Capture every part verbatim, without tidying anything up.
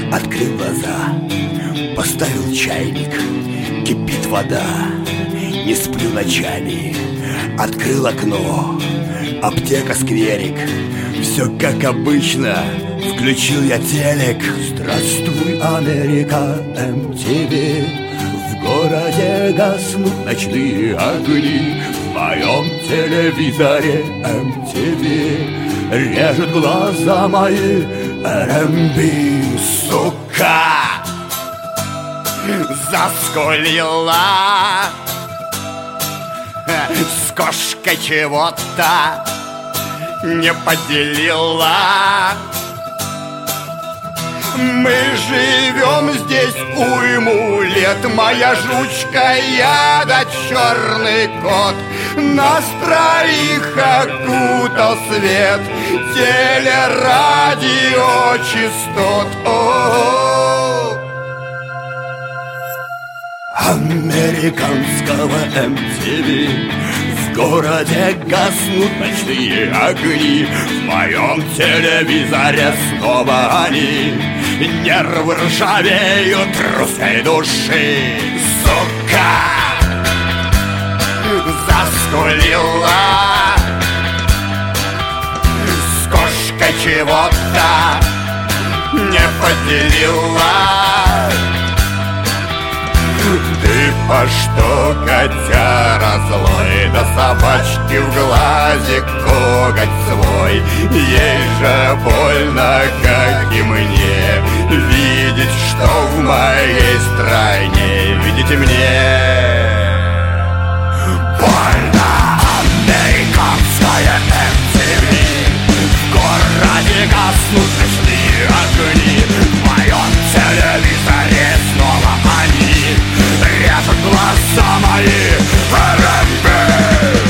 Открыл глаза, поставил чайник, кипит вода. Не сплю ночами, открыл окно, аптека, скверик. Все как обычно, включил я телек. Здравствуй, Америка, эм ти ви. В городе гаснут ночные огни. В моем телевизоре эм ти ви. Режет глаза мои эр эм би. Сука заскулила с кошкой чего-то не поделила. Мы живем здесь уйму лет. Моя жучка, я да черный кот. Нас троих окутал свет телерадиочастот. О-о-о. Американского эм ти ви. В городе гаснут ночные огни. В моем телевизоре снова они. Нервы ржавеют русской души. Сука заскулила с кошкой чего-то не поделила. Ты по что, котяра злой, да собачки в глазик коготь свой. Ей же больно, как и мне, видеть, что в моей стране, видите мне. Больно, американское эм ти ви. В городе гаснут ночные огни. В моем телевизоре снова они. Режут глаза мои эр эм би.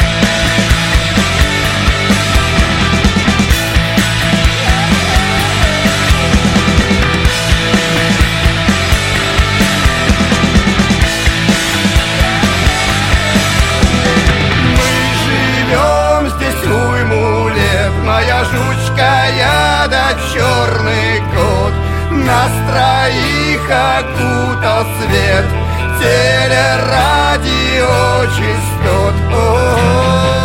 Мы живем здесь уйму лет. Моя жучка, я да черный кот. Нас троих окутал свет телерадиочастот. О-о-о.